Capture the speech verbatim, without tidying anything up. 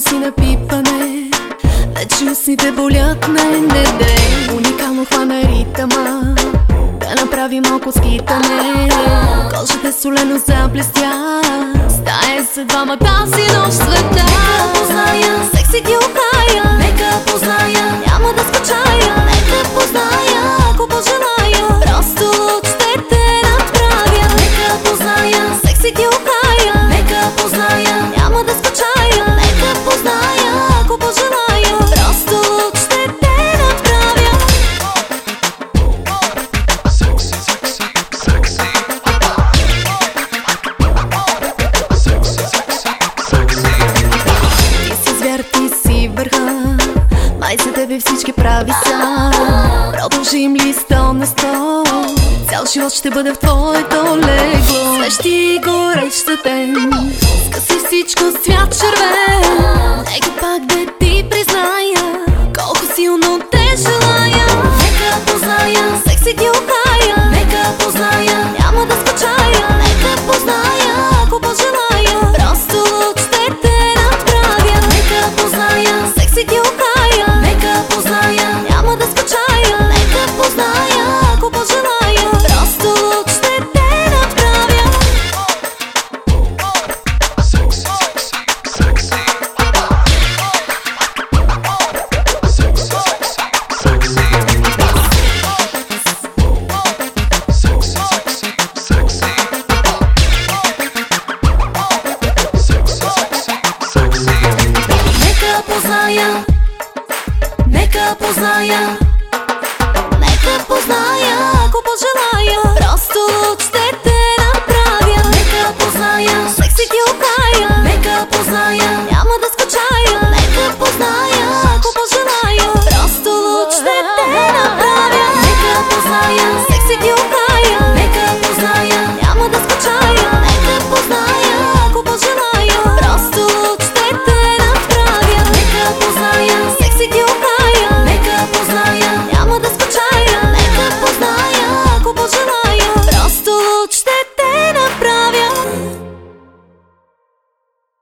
си на пипане, вече устните болят, не, не, не. Уникално хвана ритъма, да направи малко скитане. Кожата солено заблестя, стая за двама тази нощ света. Нека позная, секси ти ухая, нека позная, няма да скучая. нека позная, ако пожелая, просто луч ще те направя. нека позная, секси ти ухая, нека позная, няма да скучая. нека позная, ако пожелая, просто луч ще те направя. Ти си звяр, ти си върха, май за тебе всички прави са. Продължим ли сто на сто, цял живот ще бъде в твоето легло. Свещи горещ за ден, скъси всичко с цвят червен, нека пак да